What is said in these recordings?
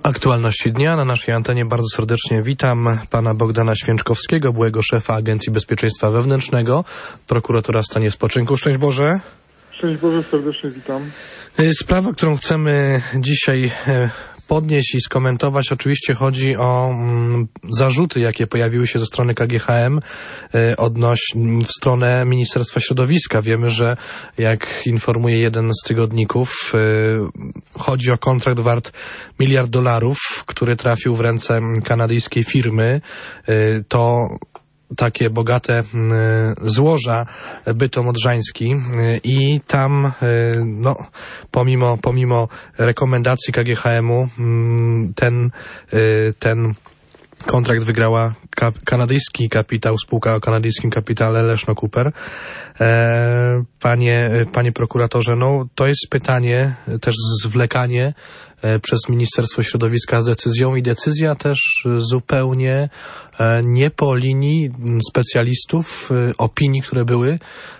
Aktualności dnia na naszej antenie bardzo serdecznie witam pana Bogdana Święczkowskiego, byłego szefa Agencji Bezpieczeństwa Wewnętrznego, prokuratora w stanie spoczynku. Szczęść Boże. Szczęść Boże, serdecznie witam. Sprawa, którą chcemy dzisiaj podnieść i skomentować, oczywiście chodzi o zarzuty, jakie pojawiły się ze strony KGHM w stronę Ministerstwa Środowiska. Wiemy, że jak informuje jeden z tygodników, chodzi o kontrakt wart $1 miliard, który trafił w ręce kanadyjskiej firmy. To takie bogate złoża Bytom Odrzański i tam pomimo rekomendacji KGHM-u ten kontrakt wygrała kanadyjski kapitał, spółka o kanadyjskim kapitale Leszno Cooper. Panie prokuratorze, to jest pytanie, też zwlekanie przez Ministerstwo Środowiska z decyzją i decyzja też zupełnie nie po linii specjalistów, opinii, które były.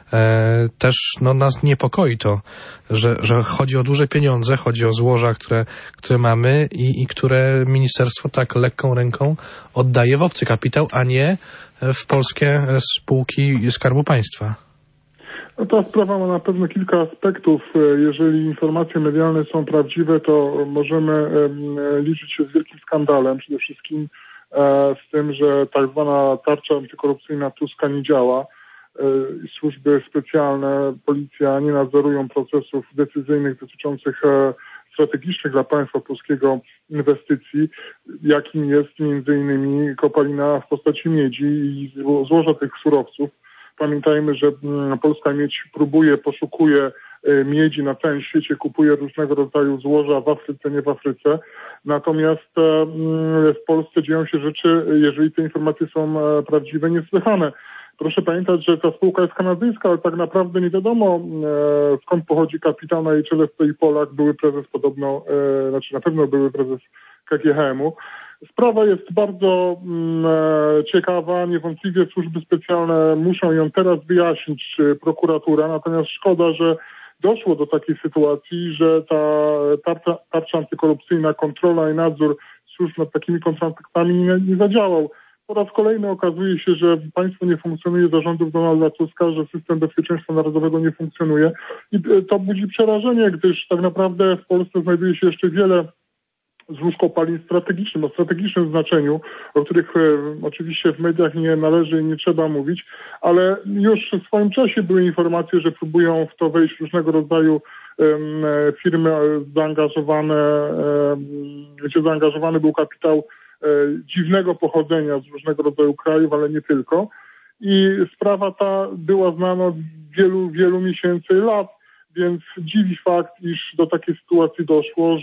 Też nas niepokoi to, że chodzi o duże pieniądze, chodzi o złoża, które mamy i które ministerstwo tak lekką ręką oddaje w obcy kapitał, a nie w polskie spółki Skarbu Państwa. Ta sprawa ma na pewno kilka aspektów. Jeżeli informacje medialne są prawdziwe, to możemy liczyć się z wielkim skandalem. Przede wszystkim z tym, że tak zwana tarcza antykorupcyjna Tuska nie działa. Służby specjalne, policja nie nadzorują procesów decyzyjnych dotyczących strategicznych dla państwa polskiego inwestycji, jakim jest między innymi kopalina w postaci miedzi i złoża tych surowców. Pamiętajmy, że polska miedź poszukuje miedzi na całym świecie, kupuje różnego rodzaju złoża w Afryce, nie w Afryce. Natomiast w Polsce dzieją się rzeczy, jeżeli te informacje są prawdziwe, niesłychane. Proszę pamiętać, że ta spółka jest kanadyjska, ale tak naprawdę nie wiadomo, skąd pochodzi kapitał. Na jej czele stoi Polak, były prezes na pewno były prezes KGHM-u. Sprawa jest bardzo ciekawa, niewątpliwie służby specjalne muszą ją teraz wyjaśnić, prokuratura, natomiast szkoda, że doszło do takiej sytuacji, że ta tarcza antykorupcyjna, kontrola i nadzór służb nad takimi kontraktami nie zadziałał. Po raz kolejny okazuje się, że państwo nie funkcjonuje za rządów Donalda Tuska, że system bezpieczeństwa narodowego nie funkcjonuje i to budzi przerażenie, gdyż tak naprawdę w Polsce znajduje się jeszcze wiele złóż kopalin strategicznych, o strategicznym znaczeniu, o których oczywiście w mediach nie należy i nie trzeba mówić, ale już w swoim czasie były informacje, że próbują w to wejść różnego rodzaju firmy gdzie zaangażowany był kapitał dziwnego pochodzenia z różnego rodzaju krajów, ale nie tylko. I sprawa ta była znana od wielu, wielu miesięcy, lat, więc dziwi fakt, iż do takiej sytuacji doszło,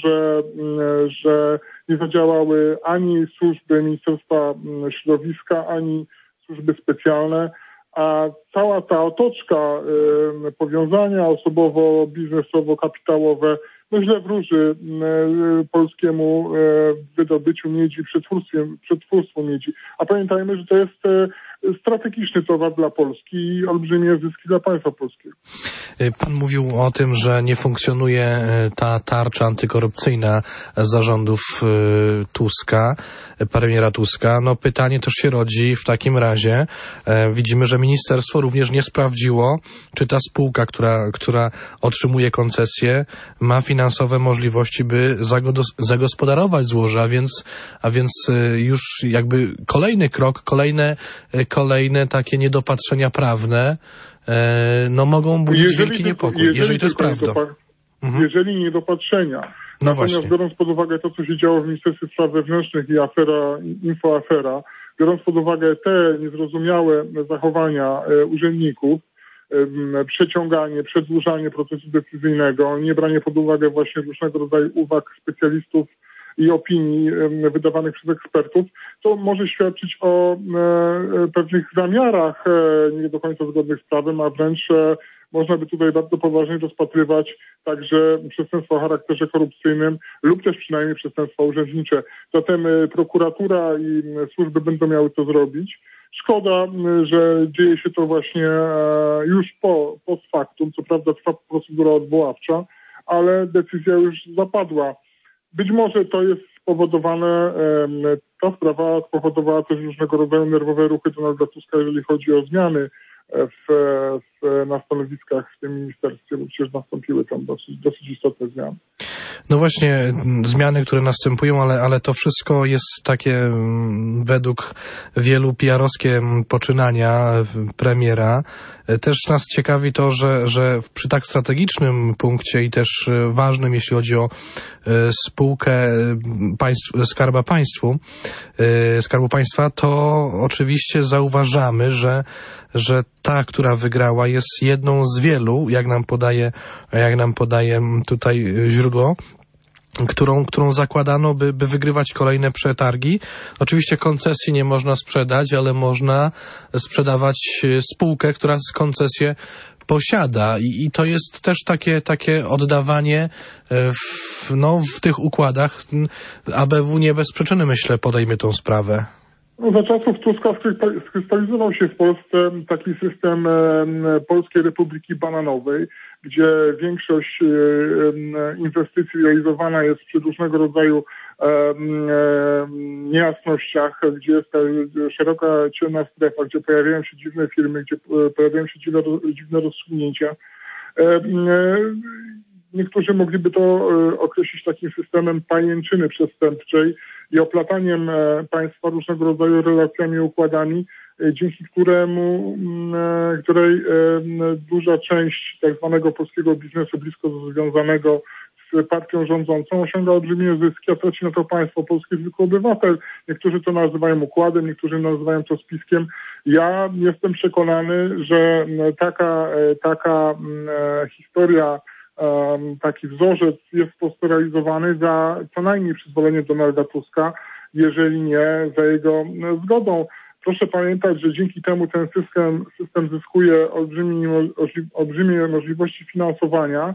że nie zadziałały ani służby Ministerstwa Środowiska, ani służby specjalne, a cała ta otoczka powiązania osobowo-biznesowo-kapitałowe źle wróży polskiemu wydobyciu miedzi, przetwórstwu miedzi. A pamiętajmy, że to jest strategiczny towar dla Polski i olbrzymie zyski dla państwa polskiego. Pan mówił o tym, że nie funkcjonuje ta tarcza antykorupcyjna zarządów Tuska, premiera Tuska. Pytanie też się rodzi w takim razie. Widzimy, że ministerstwo również nie sprawdziło, czy ta spółka, która otrzymuje koncesję, ma finansowe możliwości, by zagospodarować złoża, a więc już jakby kolejny krok, kolejne takie niedopatrzenia prawne mogą budzić wielki niepokój, jeżeli to jest prawda. Jeżeli niedopatrzenia. Natomiast biorąc pod uwagę to, co się działo w Ministerstwie Spraw Wewnętrznych i infoafera, biorąc pod uwagę te niezrozumiałe zachowania urzędników, przeciąganie, przedłużanie procesu decyzyjnego, nie branie pod uwagę właśnie różnego rodzaju uwag specjalistów i opinii wydawanych przez ekspertów, to może świadczyć o pewnych zamiarach nie do końca zgodnych z prawem, a wręcz można by tutaj bardzo poważnie rozpatrywać także przestępstwa o charakterze korupcyjnym lub też przynajmniej przestępstwa urzędnicze. Zatem prokuratura i służby będą miały to zrobić. Szkoda, że dzieje się to właśnie już post factum. Co prawda trwa procedura odwoławcza, ale decyzja już zapadła. Być może to jest ta sprawa spowodowała też różnego rodzaju nerwowe ruchy Donalda Tuska, jeżeli chodzi o zmiany na stanowiskach w tym ministerstwie, bo przecież nastąpiły tam dosyć istotne zmiany. No właśnie, zmiany, które następują, ale to wszystko jest takie według wielu PR-owskie poczynania premiera. Też nas ciekawi to, że przy tak strategicznym punkcie i też ważnym, jeśli chodzi o spółkę Skarbu Państwa, to oczywiście zauważamy, że ta, która wygrała, jest jedną z wielu, jak nam podaje tutaj źródło, którą zakładano, by wygrywać kolejne przetargi. Oczywiście koncesji nie można sprzedać, ale można sprzedawać spółkę, która koncesję posiada i to jest też takie oddawanie w tych układach. ABW nie bez przyczyny, myślę, podejmie tą sprawę. No, za czasów Tuska skrystalizował się w Polsce taki system Polskiej Republiki Bananowej, gdzie większość inwestycji realizowana jest przy różnego rodzaju niejasnościach, gdzie jest ta szeroka, ciemna strefa, gdzie pojawiają się dziwne firmy, gdzie pojawiają się dziwne rozsunięcia. Niektórzy mogliby to określić takim systemem pajęczyny przestępczej i oplataniem państwa różnego rodzaju relacjami i układami, dzięki której duża część tak zwanego polskiego biznesu blisko związanego z partią rządzącą osiąga olbrzymie zyski, a traci na to państwo polskie zwykły obywatel. Niektórzy to nazywają układem, niektórzy nazywają to spiskiem. Ja jestem przekonany, że taka historia, taki wzorzec jest realizowany za co najmniej przyzwolenie Donalda Tuska, jeżeli nie za jego zgodą. Proszę pamiętać, że dzięki temu ten system zyskuje olbrzymie możliwości finansowania,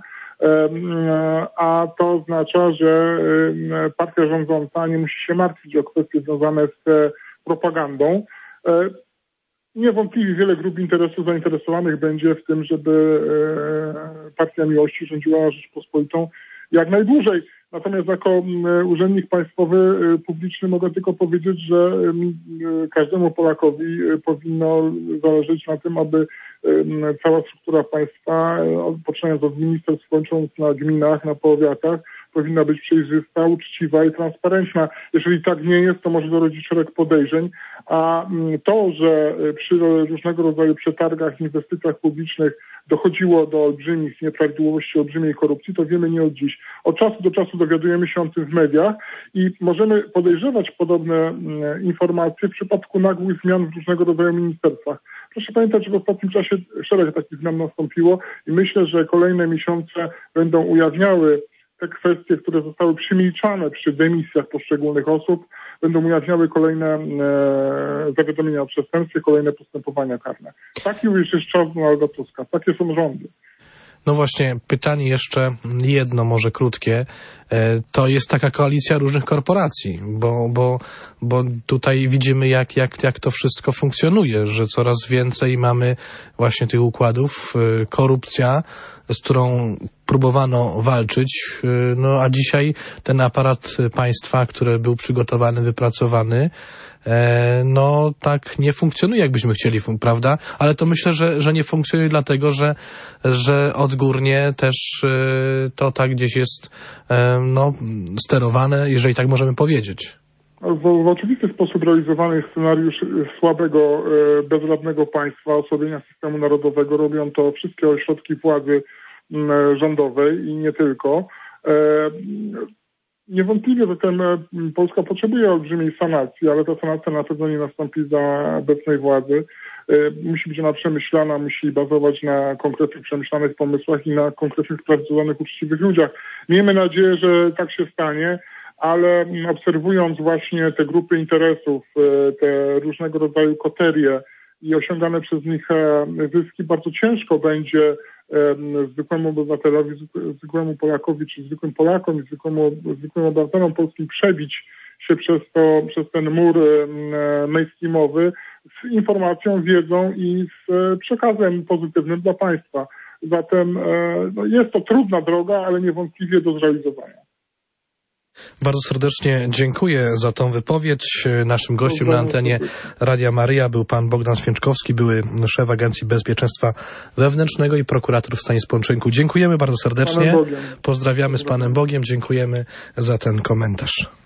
a to oznacza, że partia rządząca nie musi się martwić o kwestie związane z propagandą. Niewątpliwie wiele grup interesu zainteresowanych będzie w tym, żeby Partia Miłości rządziła Rzeczpospolitą jak najdłużej. Natomiast jako urzędnik państwowy publiczny mogę tylko powiedzieć, że każdemu Polakowi powinno zależeć na tym, aby cała struktura państwa, poczynając od ministerstw, kończąc na gminach, na powiatach, powinna być przejrzysta, uczciwa i transparentna. Jeżeli tak nie jest, to może dorodzić szereg podejrzeń, a to, że przy różnego rodzaju przetargach, inwestycjach publicznych dochodziło do olbrzymich nieprawidłowości, olbrzymiej korupcji, to wiemy nie od dziś. Od czasu do czasu dowiadujemy się o tym w mediach i możemy podejrzewać podobne informacje w przypadku nagłych zmian w różnego rodzaju ministerstwach. Proszę pamiętać, że w ostatnim czasie szereg takich zmian nastąpiło i myślę, że kolejne miesiące będą ujawniały te kwestie, które zostały przemilczane przy demisjach poszczególnych osób, będą ujawniały kolejne zawiadomienia o przestępstwie, kolejne postępowania karne. Taki już jest czas Donalda Tuska. Takie są rządy. No właśnie, pytanie jeszcze jedno, może krótkie. To jest taka koalicja różnych korporacji, bo tutaj widzimy, jak to wszystko funkcjonuje, że coraz więcej mamy właśnie tych układów, korupcja, z którą próbowano walczyć, no a dzisiaj ten aparat państwa, który był przygotowany, wypracowany, no tak nie funkcjonuje, jakbyśmy chcieli, prawda? Ale to myślę, że nie funkcjonuje dlatego, że odgórnie też to tak gdzieś jest sterowane, jeżeli tak możemy powiedzieć. W oczywisty sposób realizowany jest scenariusz słabego, bezradnego państwa, osłabienia systemu narodowego. Robią to wszystkie ośrodki władzy rządowej i nie tylko. Niewątpliwie zatem Polska potrzebuje olbrzymiej sanacji, ale ta sanacja na pewno nie nastąpi za obecnej władzy. Musi być ona przemyślana, musi bazować na konkretnych przemyślanych pomysłach i na konkretnych, sprawdzonych, uczciwych ludziach. Miejmy nadzieję, że tak się stanie, ale obserwując właśnie te grupy interesów, te różnego rodzaju koterie i osiągane przez nich zyski, bardzo ciężko będzie zwykłemu obywatelowi, zwykłemu Polakowi, czy zwykłym Polakom i zwykłym obywatelom polskim przebić się przez ten mur mainstreamowy z informacją, wiedzą i z przekazem pozytywnym dla państwa. Zatem jest to trudna droga, ale niewątpliwie do zrealizowania. Bardzo serdecznie dziękuję za tą wypowiedź. Naszym gościem na antenie Radia Maryja był pan Bogdan Święczkowski, były szef Agencji Bezpieczeństwa Wewnętrznego i prokurator w stanie spoczynku. Dziękujemy bardzo serdecznie. Pozdrawiamy z Panem Bogiem. Dziękujemy za ten komentarz.